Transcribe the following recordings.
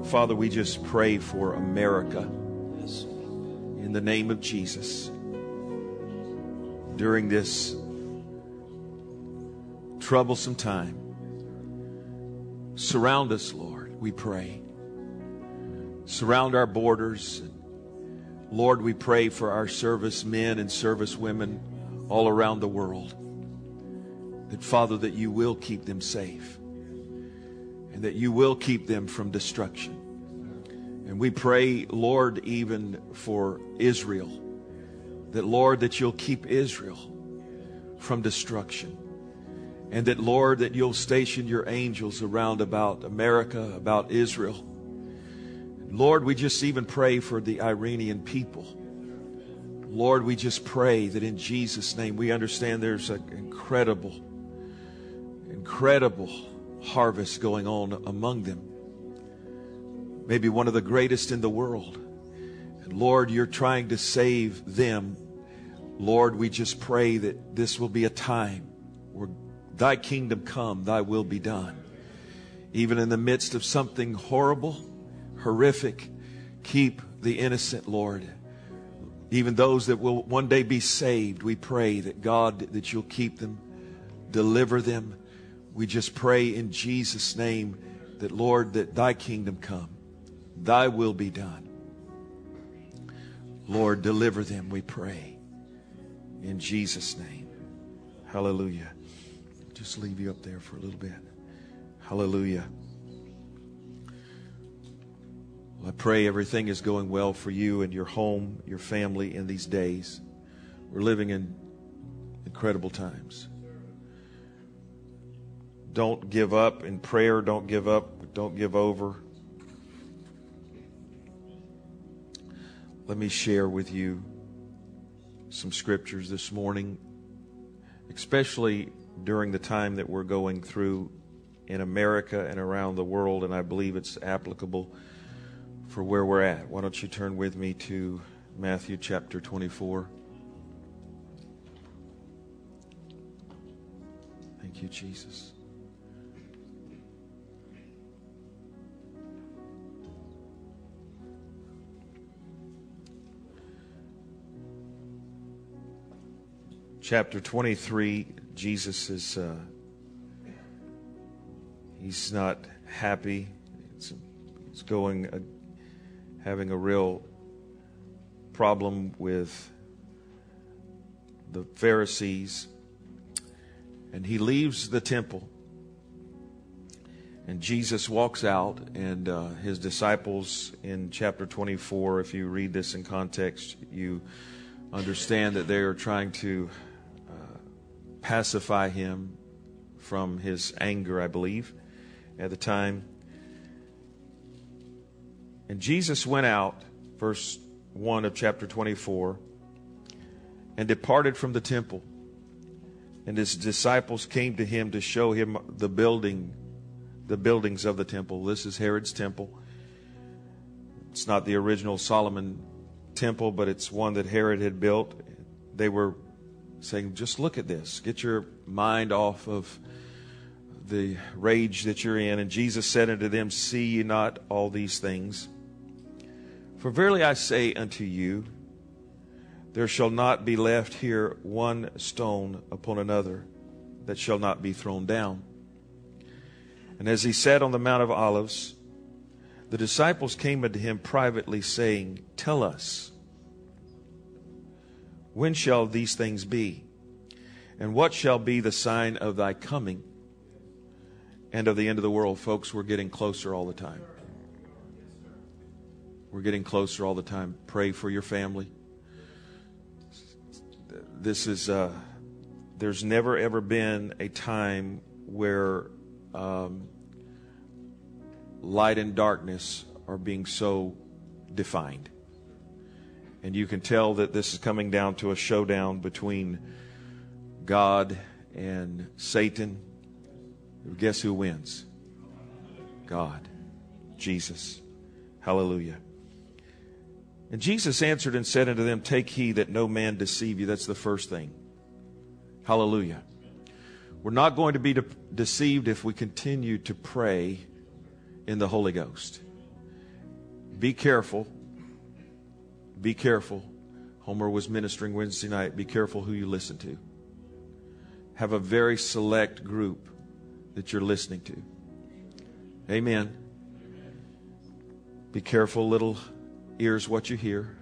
Father, we just pray for America in the name of Jesus. During this troublesome time, surround us, Lord, we pray. Surround our borders. Lord, we pray for our servicemen and servicewomen all around the world. That, Father, that you will keep them safe and that you will keep them from destruction. And we pray, Lord, even for Israel, that, Lord, that you'll keep Israel from destruction. And that, Lord, that you'll station your angels around about America, about Israel. Lord, we just even pray for the Iranian people. Lord, we just pray that in Jesus' name, we understand there's an incredible harvest going on among them. Maybe one of the greatest in the world. And Lord, you're trying to save them. Lord, we just pray that this will be a time where thy kingdom come, thy will be done. Even in the midst of something horrible, horrific, keep the innocent, Lord. Even those that will one day be saved, we pray that, God, that you'll keep them, deliver them. We just pray in Jesus' name that, Lord, that thy kingdom come, thy will be done. Lord, deliver them, we pray. In Jesus' name. Hallelujah. Just leave you up there for a little bit. Hallelujah. Well, I pray everything is going well for you and your home, your family in these days. We're living in incredible times. Don't give up in prayer. Don't give up. Don't give over. Let me share with you some scriptures this morning, especially during the time that we're going through in America and around the world, and I believe it's applicable for where we're at. Why don't you turn with me to Matthew chapter 24. Thank you, Jesus. Chapter 23, Jesus is, he's not happy. It's having a real problem with the Pharisees. And he leaves the temple. And Jesus walks out, and his disciples in chapter 24, if you read this in context, you understand that they are trying to pacify him from his anger, I believe, at the time. And Jesus went out, verse 1 of chapter 24, and departed from the temple. And his disciples came to him to show him the buildings of the temple. This is Herod's temple. It's not the original Solomon temple, but it's one that Herod had built. They were saying, just look at this. Get your mind off of the rage that you're in. And Jesus said unto them, see ye not all these things? For verily I say unto you, there shall not be left here one stone upon another that shall not be thrown down. And as he sat on the Mount of Olives, the disciples came unto him privately, saying, tell us, when shall these things be? And what shall be the sign of thy coming and of the end of the world? Folks, we're getting closer all the time. We're getting closer all the time. Pray for your family. This is, there's never ever been a time where light and darkness are being so defined. And you can tell that this is coming down to a showdown between God and Satan. Guess who wins? God. Jesus. Hallelujah. And Jesus answered and said unto them, take heed that no man deceive you. That's the first thing. Hallelujah. We're not going to be deceived if we continue to pray in the Holy Ghost. be careful. Be careful. Homer was ministering Wednesday night. Be careful who you listen to. Have a very select group that you're listening to. Amen. Be careful, little ears, what you hear.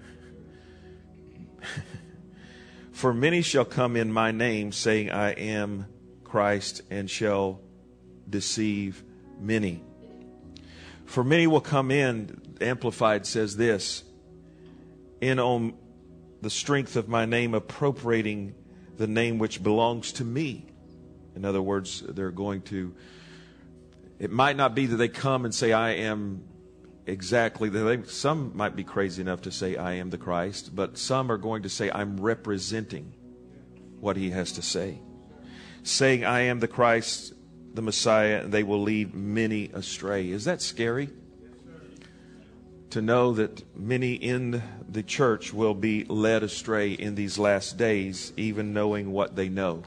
For many shall come in my name, saying, I am Christ, and shall deceive many. For many will come in, Amplified says this, in on the strength of my name, appropriating the name which belongs to me. In other words, they're going to, it might not be that they come and say, I am exactly, some might be crazy enough to say, I am the Christ, but some are going to say, I'm representing what he has to say. Saying, I am the Christ, the Messiah, and they will lead many astray. Is that scary? To know that many in the church will be led astray in these last days, even knowing what they know.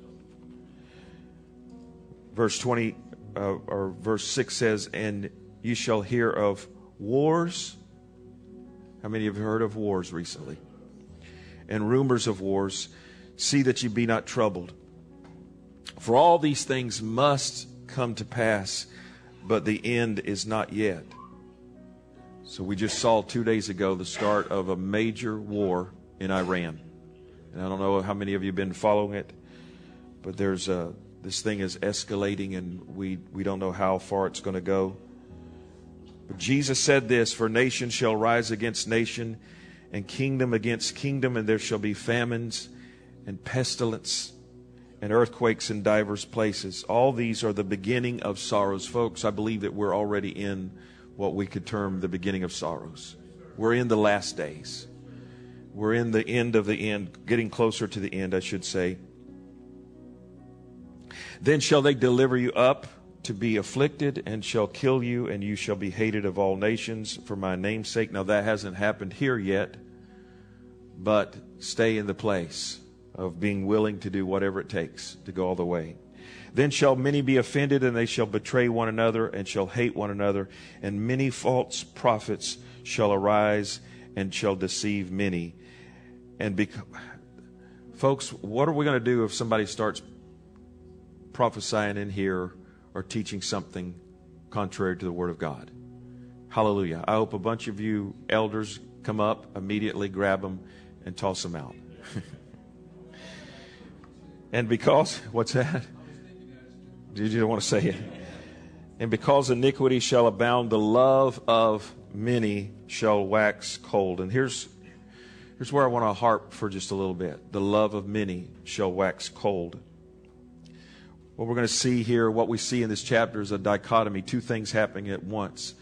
Verse 20 or verse 6 says, and you shall hear of wars. How many of you have heard of wars recently? And rumors of wars. See that you be not troubled. For all these things must come to pass, but the end is not yet. So we just saw 2 days ago the start of a major war in Iran. And I don't know how many of you have been following it, but this thing is escalating, and we don't know how far it's going to go. But Jesus said this, for nation shall rise against nation, and kingdom against kingdom, and there shall be famines and pestilence and earthquakes in divers places. All these are the beginning of sorrows. Folks, I believe that we're already in what we could term the beginning of sorrows. We're in the last days. We're in the end of the end, getting closer to the end, I should say. Then shall they deliver you up to be afflicted, and shall kill you, and you shall be hated of all nations for my name's sake. Now that hasn't happened here yet, but stay in the place of being willing to do whatever it takes to go all the way. Then shall many be offended, and they shall betray one another, and shall hate one another, and many false prophets shall arise, and shall deceive many. And folks, what are we going to do if somebody starts prophesying in here or teaching something contrary to the Word of God? Hallelujah. I hope a bunch of you elders come up, immediately grab them, and toss them out. And because, what's that? Did you want to say it? And because iniquity shall abound, the love of many shall wax cold. And here's where I want to harp for just a little bit. The love of many shall wax cold. What we're going to see here, what we see in this chapter is a dichotomy, two things happening at once.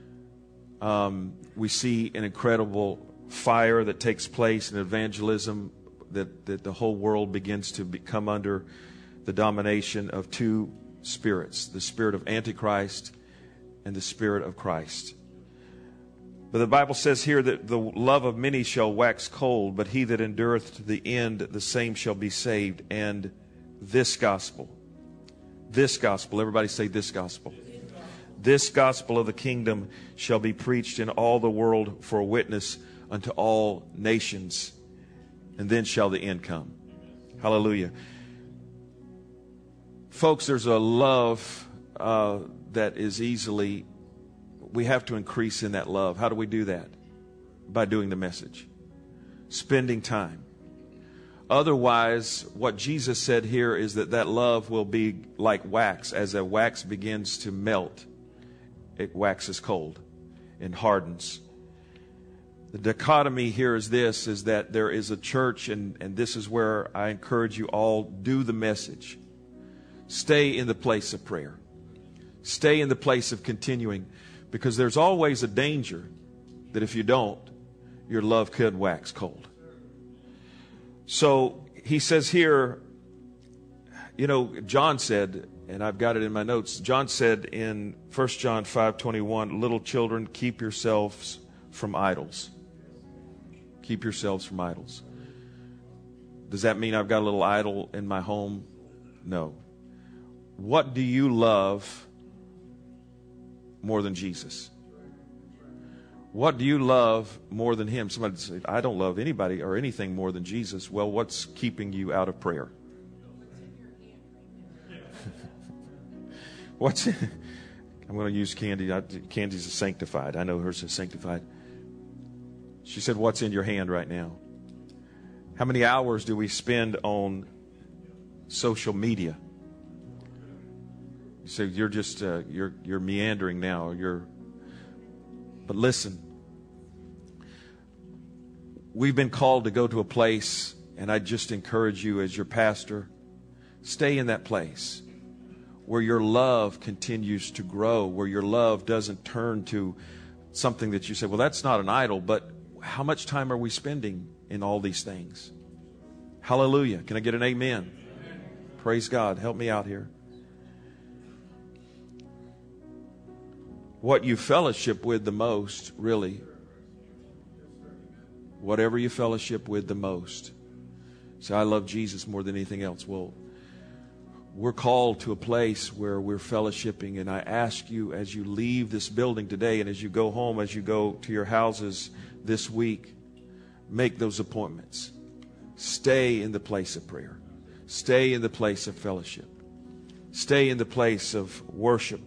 We see an incredible fire that takes place in evangelism, that the whole world begins to come under the domination of two spirits, the spirit of Antichrist and the spirit of Christ. But the Bible says here that the love of many shall wax cold, but he that endureth to the end, the same shall be saved. And this gospel, everybody say this gospel. This gospel of the kingdom shall be preached in all the world for a witness unto all nations, and then shall the end come. Hallelujah. Folks, there's a love that is easily, we have to increase in that love. How do we do that? By doing the message, spending time. Otherwise, what Jesus said here is that love will be like wax. As a wax begins to melt, it waxes cold and hardens. The dichotomy here is this, is that there is a church, and this is where I encourage you all, do the message. Stay in the place of prayer. Stay in the place of continuing, because there's always a danger that if you don't, your love could wax cold. So he says here, John said, and I've got it in my notes, John said in 1 John 5:21, little children, keep yourselves from idols. Keep yourselves from idols. Does that mean I've got a little idol in my home? No. What do you love more than Jesus? What do you love more than him? Somebody said, I don't love anybody or anything more than Jesus. Well, what's keeping you out of prayer? I'm going to use Candy. Candy's a sanctified. I know hers is sanctified. She said, what's in your hand right now? How many hours do we spend on social media? You say, you're just, you're meandering now. But listen, we've been called to go to a place, and I just encourage you as your pastor, stay in that place where your love continues to grow, where your love doesn't turn to something that you say, well, that's not an idol, but how much time are we spending in all these things? Hallelujah. Can I get an amen? Praise God. Help me out here. What you fellowship with the most, really, whatever you fellowship with the most. Say, I love Jesus more than anything else. Well, we're called to a place where we're fellowshipping, and I ask you as you leave this building today and as you go home, as you go to your houses this week, make those appointments. Stay in the place of prayer. Stay in the place of fellowship. Stay in the place of worship.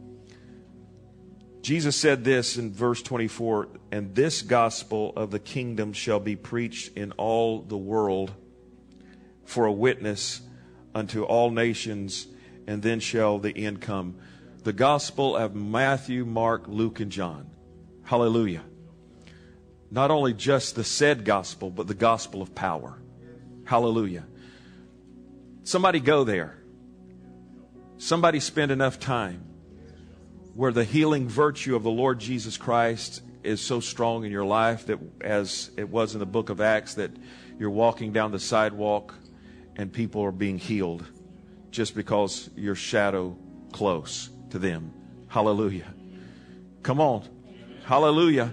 Jesus said this in verse 24, and this gospel of the kingdom shall be preached in all the world for a witness unto all nations, and then shall the end come. The gospel of Matthew, Mark, Luke, and John. Hallelujah. Not only just the said gospel, but the gospel of power. Hallelujah. Somebody go there. Somebody spend enough time where the healing virtue of the Lord Jesus Christ is so strong in your life that, as it was in the book of Acts, that you're walking down the sidewalk and people are being healed just because you're shadow close to them. Hallelujah. Come on. Hallelujah.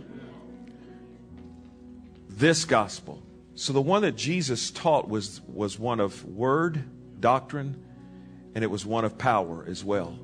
This gospel. So the one that Jesus taught was one of word, doctrine, and it was one of power as well.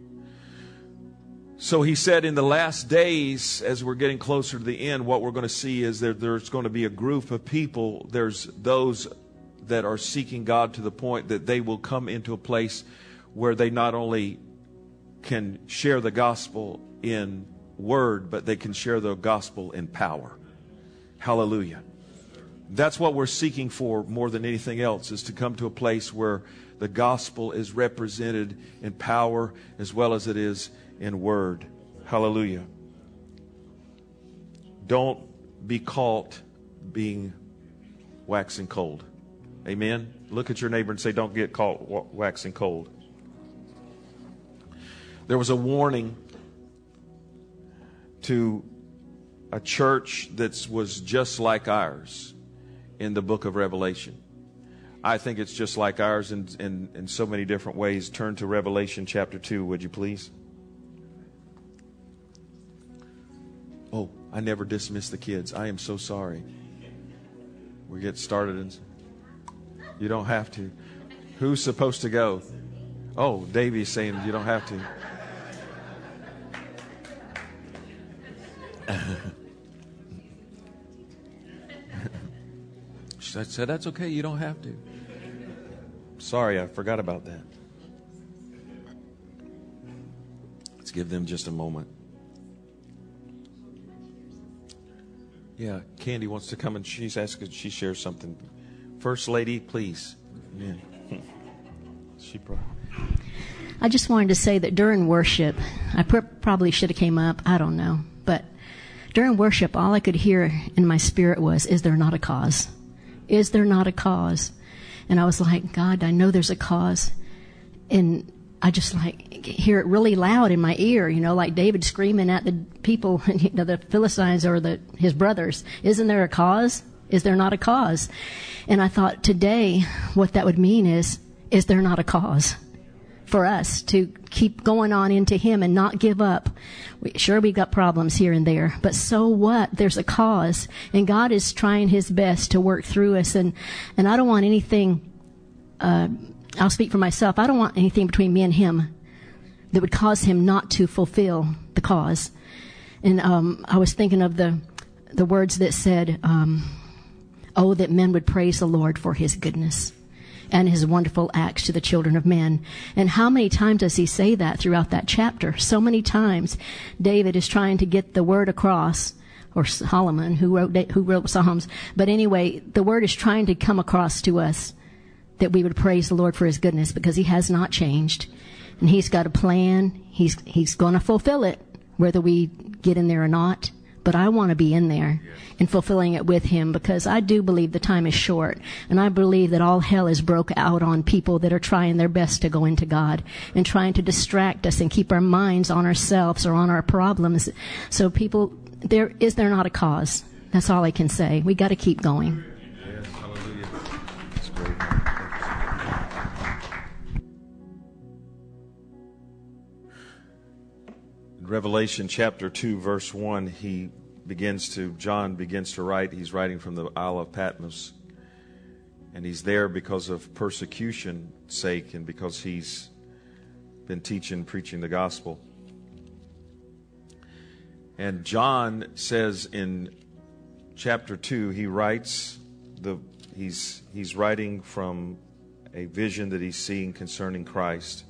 So he said in the last days, as we're getting closer to the end, what we're going to see is there's going to be a group of people. There's those that are seeking God to the point that they will come into a place where they not only can share the gospel in word, but they can share the gospel in power. Hallelujah. That's what we're seeking for more than anything else, is to come to a place where the gospel is represented in power as well as it is in word. Hallelujah. Don't be caught being waxing cold. Amen. Look at your neighbor and say, don't get caught waxing cold. There was a warning to a church that was just like ours in the book of Revelation. I think it's just like ours in so many different ways. Turn to Revelation chapter 2, would you please? Oh, I never dismissed the kids. I am so sorry. We get started and you don't have to. Who's supposed to go? Oh, Davey's saying you don't have to. I said, that's okay. You don't have to. Sorry, I forgot about that. Let's give them just a moment. Yeah, Candy wants to come and she's asking, she shares something. First Lady, please. Yeah. I just wanted to say that during worship, I probably should have came up, I don't know, but during worship, all I could hear in my spirit was, is there not a cause? Is there not a cause? And I was like, God, I know there's a cause. And I just hear it really loud in my ear, like David screaming at the people, the Philistines or his brothers. Isn't there a cause? Is there not a cause? And I thought today what that would mean is there not a cause for us to keep going on into Him and not give up? Sure, we've got problems here and there, but so what? There's a cause, and God is trying His best to work through us. And I don't want anything, I'll speak for myself, I don't want anything between me and Him that would cause Him not to fulfill the cause. And I was thinking of the words that said, oh, that men would praise the Lord for his goodness and his wonderful acts to the children of men. And how many times does he say that throughout that chapter? So many times David is trying to get the word across, or Solomon, who wrote Psalms. But anyway, the word is trying to come across to us that we would praise the Lord for his goodness, because he has not changed. And he's got a plan. He's going to fulfill it, whether we get in there or not. But I want to be in there and fulfilling it with him, because I do believe the time is short. And I believe that all hell is broke out on people that are trying their best to go into God and trying to distract us and keep our minds on ourselves or on our problems. So people, is there not a cause? That's all I can say. We got to keep going. Yes, hallelujah. That's great. In Revelation chapter 2, verse 1, John begins to write. He's writing from the Isle of Patmos. And he's there because of persecution's sake and because he's been preaching the gospel. And John says in chapter 2, he's writing from a vision that he's seeing concerning Christ.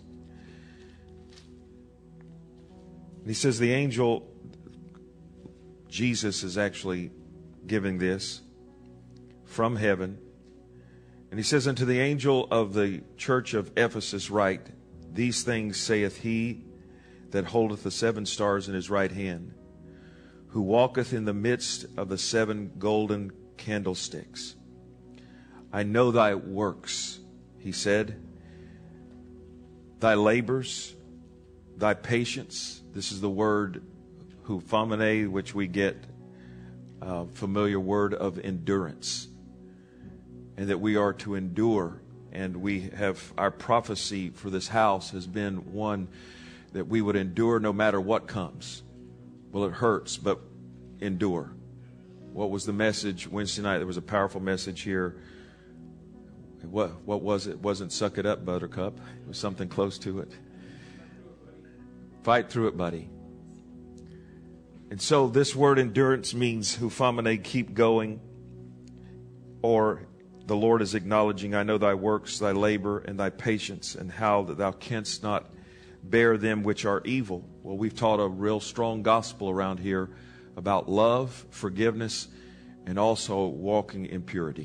He says the angel, Jesus, is actually giving this from heaven. And he says, unto the angel of the church of Ephesus write, these things saith he that holdeth the 7 stars in his right hand, who walketh in the midst of the 7 golden candlesticks. I know thy works, he said, thy labors, thy patience. This is the word hupomene, which we get a familiar word of endurance. And that we are to endure. And we have, our prophecy for this house has been one that we would endure no matter what comes. Well, it hurts, but endure. What was the message Wednesday night? There was a powerful message here. What was it? It wasn't suck it up, buttercup. It was something close to it. Fight through it, buddy. And so this word endurance means hupomene, keep going. Or the Lord is acknowledging, I know thy works, thy labor, and thy patience, and how that thou canst not bear them which are evil. Well, we've taught a real strong gospel around here about love, forgiveness, and also walking in purity.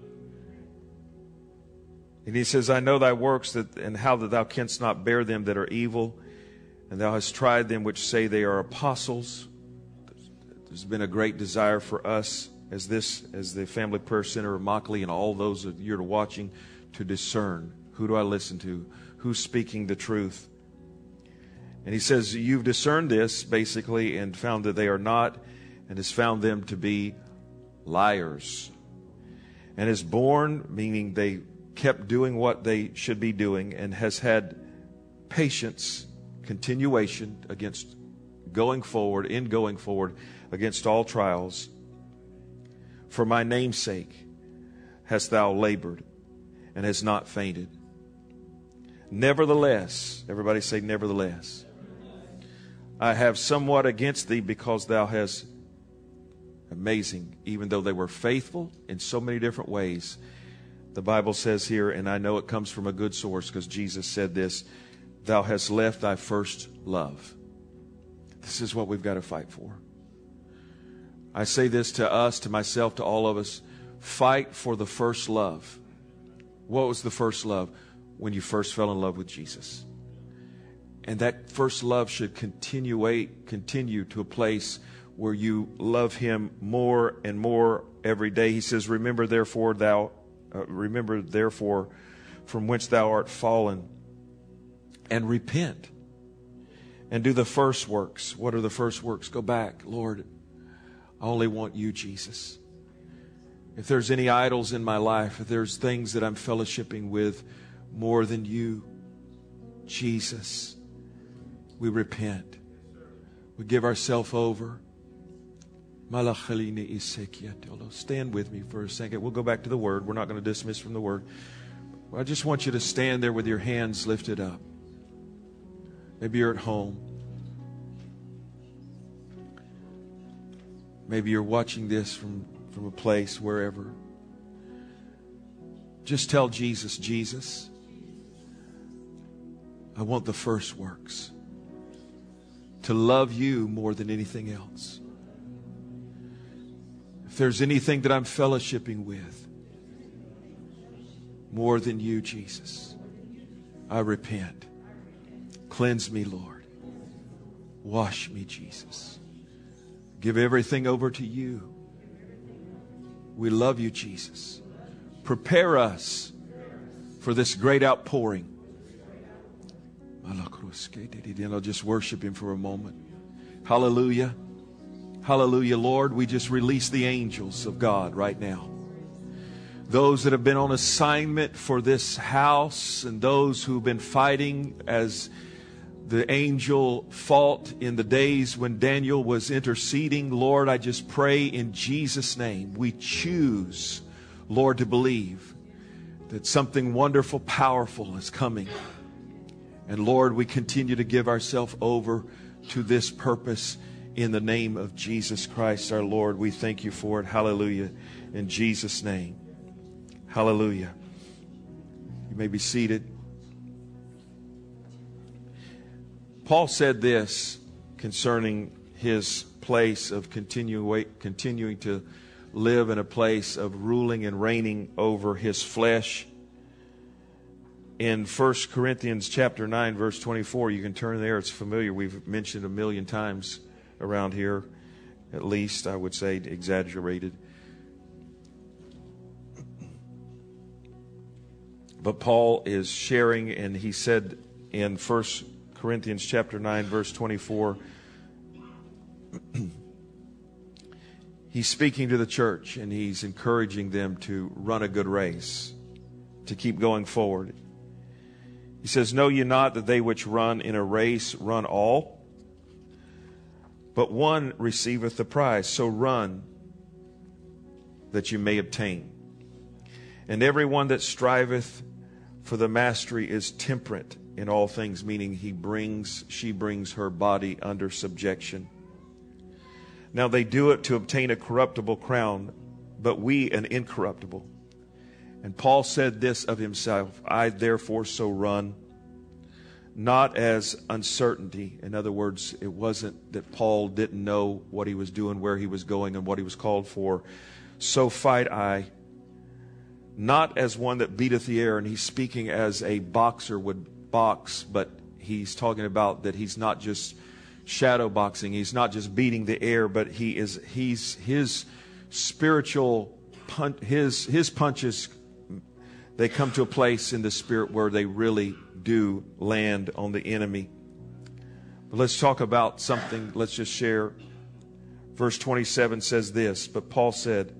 And he says, I know thy works, and how that thou canst not bear them that are evil, and thou hast tried them which say they are apostles. There's been a great desire for us as the Family Prayer Center of Immokalee and all those of you that are watching to discern, who do I listen to? Who's speaking the truth? And he says, you've discerned this, basically, and found that they are not, and has found them to be liars. And is borne, meaning they kept doing what they should be doing, and has had patience, continuation against going forward against all trials. For my name's sake hast thou labored and hast not fainted. Nevertheless, everybody say nevertheless, I have somewhat against thee, because thou hast, amazing, even though they were faithful in so many different ways. The Bible says here, and I know it comes from a good source because Jesus said this, thou hast left thy first love. This is what we've got to fight for. I say this to us, to myself, to all of us. Fight for the first love. What was the first love? When you first fell in love with Jesus. And that first love should continue to a place where you love him more and more every day. He says, remember therefore from whence thou art fallen, and repent and do the first works. What are the first works? Go back. Lord, I only want you, Jesus. If there's any idols in my life, if there's things that I'm fellowshipping with more than you, Jesus, we repent. We give ourselves over. Stand with me for a second. We'll go back to the Word. We're not going to dismiss from the Word. I just want you to stand there with your hands lifted up. Maybe you're at home. Maybe you're watching this from a place wherever. Just tell Jesus, Jesus, I want the first works. To love you more than anything else. If there's anything that I'm fellowshipping with more than you, Jesus, I repent. Cleanse me, Lord. Wash me, Jesus. Give everything over to you. We love you, Jesus. Prepare us for this great outpouring. I'll just worship Him for a moment. Hallelujah. Hallelujah, Lord. We just release the angels of God right now. Those that have been on assignment for this house and those who've been fighting as the angel fought in the days when Daniel was interceding. Lord, I just pray in Jesus' name, we choose, Lord, to believe that something wonderful, powerful is coming. And Lord, we continue to give ourselves over to this purpose in the name of Jesus Christ, our Lord. We thank you for it. Hallelujah. In Jesus' name. Hallelujah. You may be seated. Paul said this concerning his place of continuing to live in a place of ruling and reigning over his flesh. In 1 Corinthians chapter 9, verse 24, you can turn there. It's familiar. We've mentioned it a million times around here, at least, I would say, exaggerated. But Paul is sharing, and he said in 1 Corinthians chapter 9, verse 24, he's speaking to the church, and he's encouraging them to run a good race, to keep going forward. He says, know ye not that they which run in a race run all? But one receiveth the prize. So run that you may obtain. And every one that striveth for the mastery is temperate in all things, meaning she brings her body under subjection. Now they do it to obtain a corruptible crown, but we an incorruptible. And Paul said this of himself, I therefore so run, not as uncertainty. In other words, it wasn't that Paul didn't know what he was doing, where he was going, and what he was called for. So fight I, not as one that beateth the air. And he's speaking as a boxer would box, but he's talking about that he's not just shadow boxing. He's not just beating the air, but he's his spiritual his punches, they come to a place in the spirit where they really do land on the enemy. But let's talk about something. Let's just share. Verse 27 says this, but Paul said,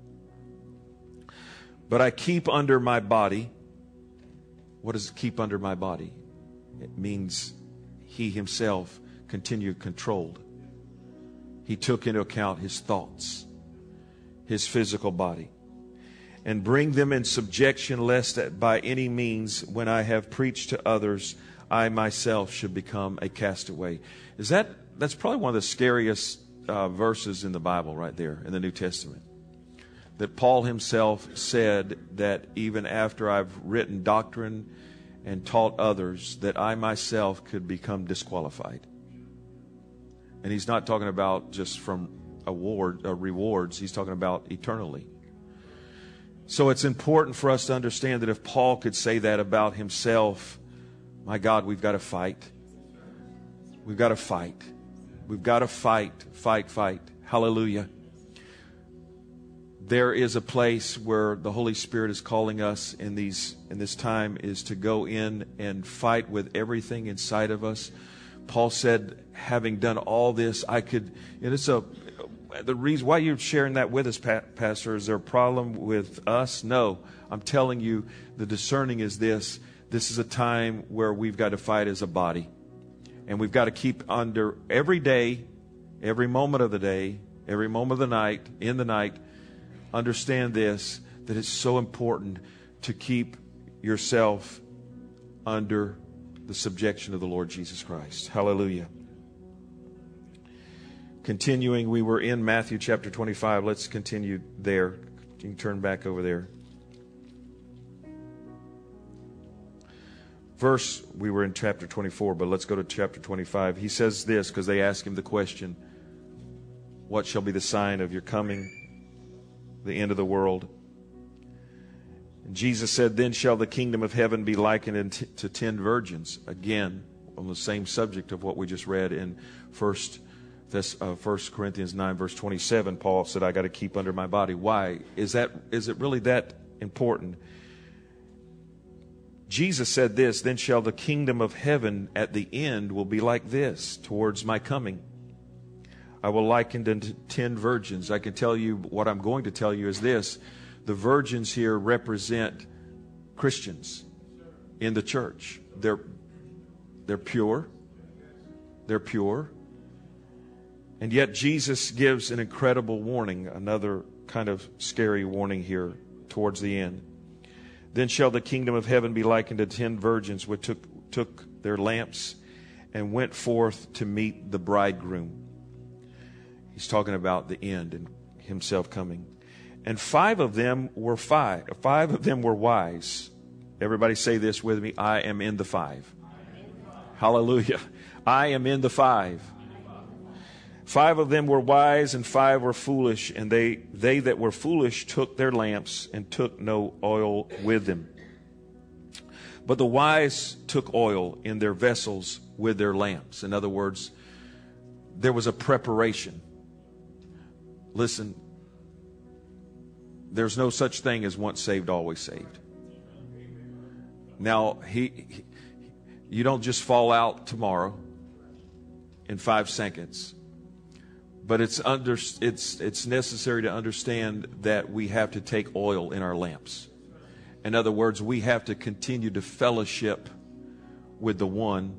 but I keep under my body. What does keep under my body? It means he himself continued controlled. He took into account his thoughts, his physical body, and bring them in subjection, lest that by any means, when I have preached to others, I myself should become a castaway. That's probably one of the scariest verses in the Bible right there in the New Testament. That Paul himself said that even after I've written doctrine and taught others, that I myself could become disqualified. And he's not talking about just from rewards. He's talking about eternally. So it's important for us to understand that if Paul could say that about himself, my God, we've got to fight. We've got to fight. We've got to fight. Hallelujah. There is a place where the Holy Spirit is calling us in this time is to go in and fight with everything inside of us. Paul said, having done all this, I could, and it's the reason why you're sharing that with us, Pastor, is there a problem with us? No, I'm telling you, the discerning is this. This is a time where we've got to fight as a body. And we've got to keep under every day, every moment of the day, every moment of the night, in the night, understand this, that it's so important to keep yourself under the subjection of the Lord Jesus Christ. Hallelujah. Continuing, we were in Matthew chapter 25. Let's continue there. You can turn back over there. We were in chapter 24, but let's go to chapter 25. He says this because they ask him the question, what shall be the sign of your coming, the end of the world? And Jesus said, then shall the kingdom of heaven be likened to 10 virgins. Again, on the same subject of what we just read in 1 Corinthians 9, verse 27. Paul said, I got to keep under my body. Why? Is it really that important? Jesus said this, then shall the kingdom of heaven at the end will be like this towards my coming. I will liken it to 10 virgins. I can tell you what I'm going to tell you is this. The virgins here represent Christians in the church. They're pure. They're pure. And yet Jesus gives an incredible warning, another kind of scary warning here towards the end. Then shall the kingdom of heaven be likened to 10 virgins which took their lamps and went forth to meet the bridegroom. He's talking about the end and himself coming. And 5 of them were wise. Everybody say this with me. I am in the 5. Hallelujah. I am in the 5. 5 of them were wise and 5 were foolish, and they that were foolish took their lamps and took no oil with them. But the wise took oil in their vessels with their lamps. In other words, there was a preparation. Listen, there's no such thing as once saved, always saved. Now, you don't just fall out tomorrow in 5 seconds. But it's necessary to understand that we have to take oil in our lamps. In other words, we have to continue to fellowship with the one.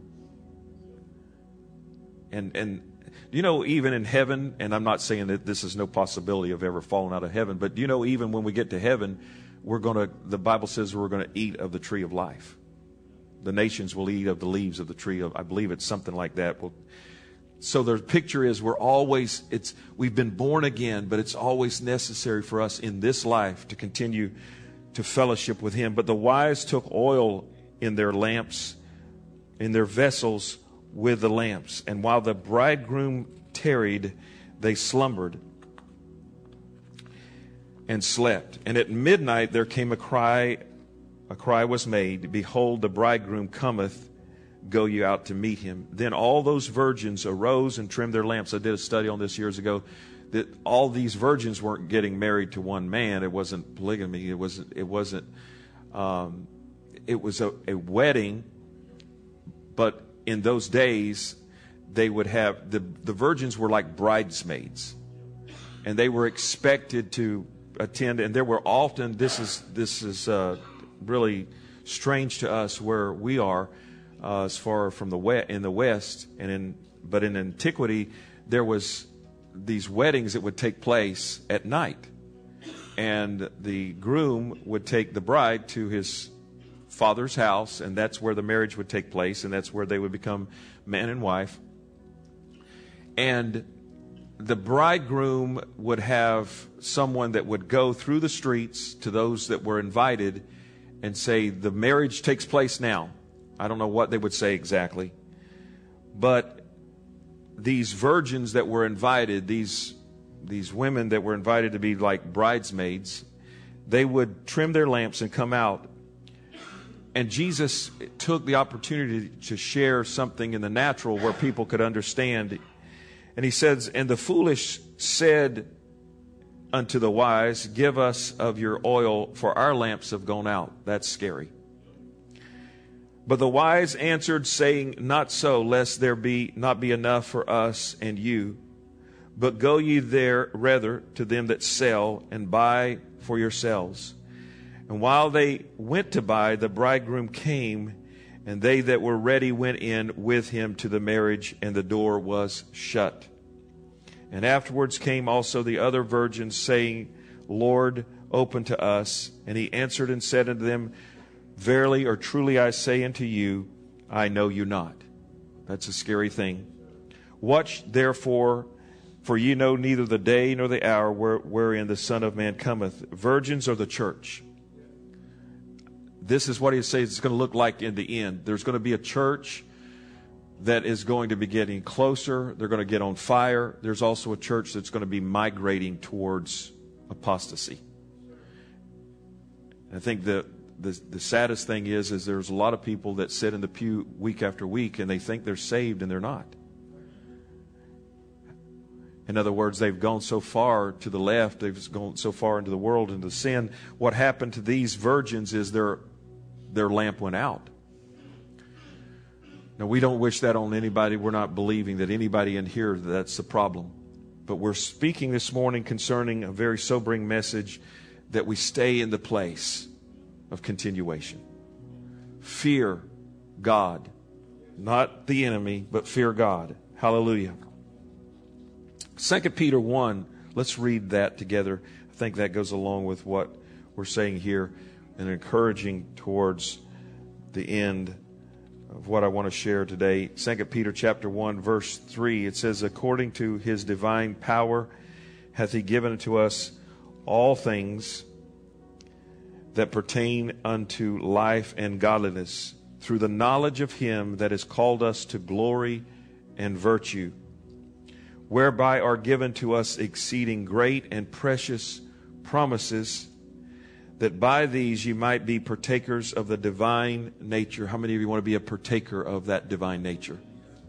And you know, even in heaven, and I'm not saying that this is no possibility of ever falling out of heaven, but you know, even when we get to heaven, the Bible says we're going to eat of the tree of life. The nations will eat of the leaves of the tree of, I believe it's something like that. So the picture is we've been born again, but it's always necessary for us in this life to continue to fellowship with Him. But the wise took oil in their lamps, in their vessels with the lamps. And while the bridegroom tarried, they slumbered and slept. And at midnight there came a cry was made, behold, the bridegroom cometh. Go you out to meet him. Then all those virgins arose and trimmed their lamps. I did a study on this years ago, that all these virgins weren't getting married to one man. It wasn't polygamy. It was a wedding. But in those days, they would have, the virgins were like bridesmaids, and they were expected to attend. And there were often, this is really strange to us where we are, as far from in the West, but in antiquity, there was these weddings that would take place at night, and the groom would take the bride to his father's house, and that's where the marriage would take place, and that's where they would become man and wife. And the bridegroom would have someone that would go through the streets to those that were invited and say, the marriage takes place now. I don't know what they would say exactly. But these virgins that were invited, these women that were invited to be like bridesmaids, they would trim their lamps and come out. And Jesus took the opportunity to share something in the natural where people could understand. And he says, and the foolish said unto the wise, give us of your oil, for our lamps have gone out. That's scary. But the wise answered, saying, not so, lest there not be enough for us and you. But go ye there rather to them that sell, and buy for yourselves. And while they went to buy, the bridegroom came, and they that were ready went in with him to the marriage, and the door was shut. And afterwards came also the other virgins, saying, Lord, open to us. And he answered and said unto them, verily or truly I say unto you, I know you not. That's a scary thing. Watch therefore, For ye know neither the day nor the hour wherein the Son of Man cometh. Virgins are the church. This is what he says it's going to look like in the end. There's going to be a church that is going to be getting closer. They're going to get on fire. There's also a church that's going to be migrating towards apostasy. I think the saddest thing is there's a lot of people that sit in the pew week after week and they think they're saved and they're not. In other words, they've gone so far to the left, they've gone so far into the world, into sin. What happened to these virgins is their lamp went out. Now, we don't wish that on anybody. We're not believing that anybody in here, that's the problem. But we're speaking this morning concerning a very sobering message, that we stay in the place of continuation. Fear God. Not the enemy, but fear God. Hallelujah. 2 Peter 1, let's read that together. I think that goes along with what we're saying here and encouraging towards the end of what I want to share today. 2 Peter chapter 1, verse 3, it says, according to his divine power hath he given unto us all things that pertain unto life and godliness, through the knowledge of him that has called us to glory and virtue, whereby are given to us exceeding great and precious promises, that by these you might be partakers of the divine nature. How many of you want to be a partaker of that divine nature?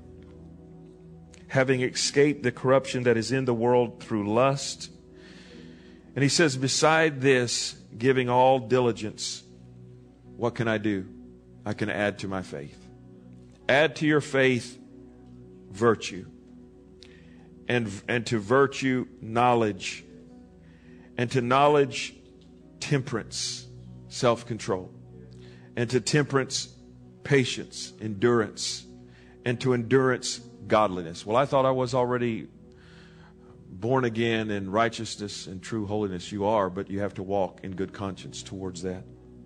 Having escaped the corruption that is in the world through lust. And he says, beside this, giving all diligence, what can I do? I can add to my faith. Add to your faith virtue. And to virtue, knowledge. And to knowledge, temperance, self-control. And to temperance, patience, endurance. And to endurance, godliness. Well, I thought I was already born again in righteousness and true holiness. You are, but you have to walk in good conscience towards that.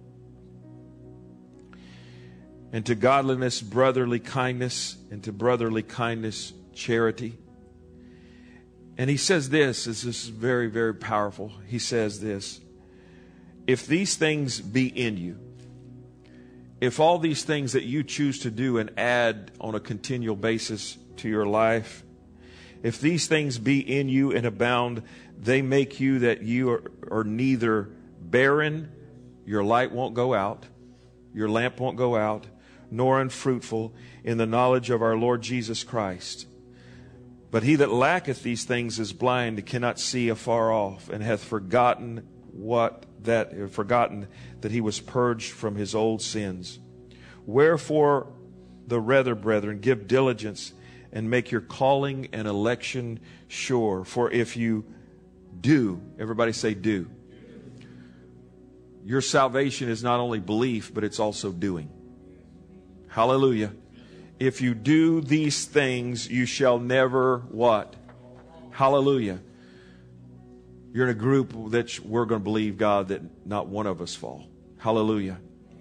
And to godliness, brotherly kindness. And to brotherly kindness, charity. And he says this is very, very powerful. He says this, if these things be in you, if all these things that you choose to do and add on a continual basis to your life, if these things be in you and abound, they make you that you are neither barren, your light won't go out, your lamp won't go out, nor unfruitful in the knowledge of our Lord Jesus Christ. But he that lacketh these things is blind, and cannot see afar off, and hath forgotten that he was purged from his old sins. Wherefore, the rather, brethren, give diligence, and make your calling and election sure. For if you do, everybody say do. Your salvation is not only belief, but it's also doing. Hallelujah. If you do these things, you shall never what? Hallelujah. You're in a group that we're going to believe, God, that not one of us fall. Hallelujah.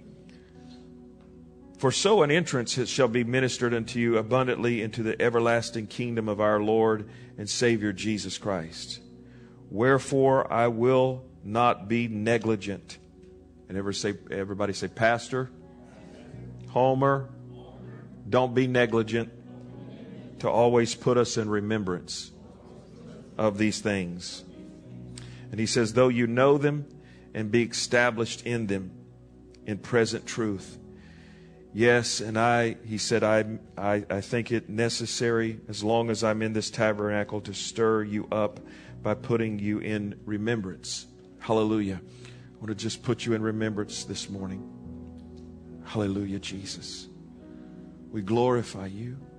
For so an entrance shall be ministered unto you abundantly into the everlasting kingdom of our Lord and Savior Jesus Christ. Wherefore I will not be negligent. And everybody say, Pastor, Homer, don't be negligent to always put us in remembrance of these things. And he says, though you know them and be established in them in present truth. Yes, and he said, I think it necessary, as long as I'm in this tabernacle, to stir you up by putting you in remembrance. Hallelujah. I want to just put you in remembrance this morning. Hallelujah, Jesus. We glorify you.